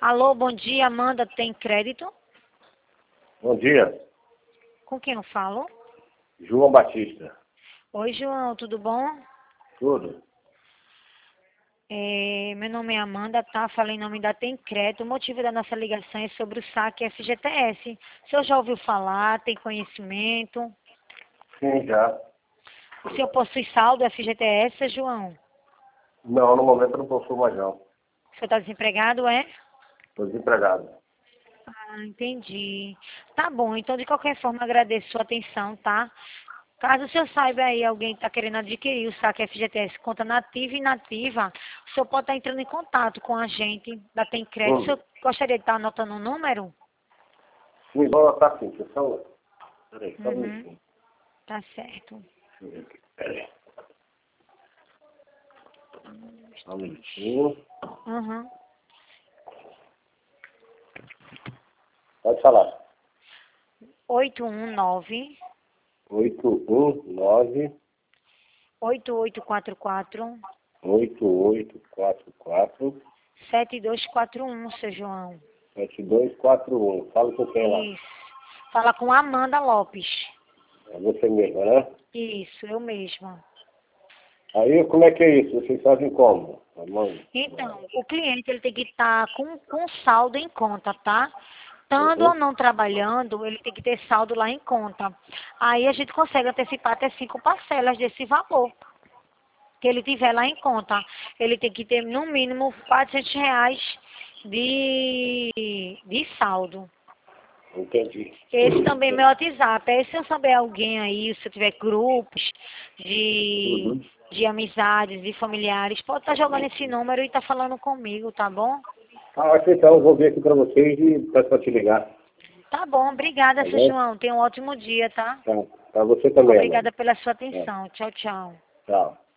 Alô, bom dia, Amanda, tem crédito? Bom dia, Com quem eu falo? João Batista. Oi, João, tudo bom? Tudo? Meu nome é Amanda, tá? Falei em nome da Tem Crédito. O motivo da nossa ligação é sobre o saque FGTS. O senhor já ouviu falar, tem conhecimento? Sim, já. O senhor possui saldo FGTS, João? Não, no momento eu não possuo mais não. O senhor está desempregado, é? Estou desempregado. Ah, entendi. Tá bom, então de qualquer forma agradeço sua atenção, tá? Caso o senhor saiba aí alguém que está querendo adquirir o saque FGTS conta nativa e inativa, o senhor pode estar entrando em contato com a gente da Tem Crédito. O senhor gostaria de estar anotando um número? Sim, vou anotar sim. Peraí, só um Uhum, minutinho. tá certo. Deixa eu ver aqui. Peraí. Só um minutinho. Uhum. Pode falar. 819 819 8844 8844 7241, seu João. 7241. Fala com quem lá? Isso. Fala com Amanda Lopes. É você mesmo, né? Isso, eu mesma. Aí, como é que é isso? Vocês fazem como? Mãe? Então, o cliente ele tem que estar com saldo em conta, tá? Estando ou Uhum. não trabalhando, ele tem que ter saldo lá em conta. Aí a gente consegue antecipar até 5 parcelas desse valor que ele tiver lá em conta. Ele tem que ter no mínimo R$ 400 de saldo. Entendi. Esse também é meu WhatsApp. Aí se eu souber alguém aí, se eu tiver grupos de, Uhum. de amizades, de familiares, pode estar jogando esse número e estar falando comigo, tá bom? Então, eu vou ver aqui para vocês e peço para te ligar. Tá bom, obrigada, Tá seu bom? João. Tenha um ótimo dia, tá? Tá. Para você também, amor. Obrigada pela sua Tá. atenção. Tchau, tchau. Tchau.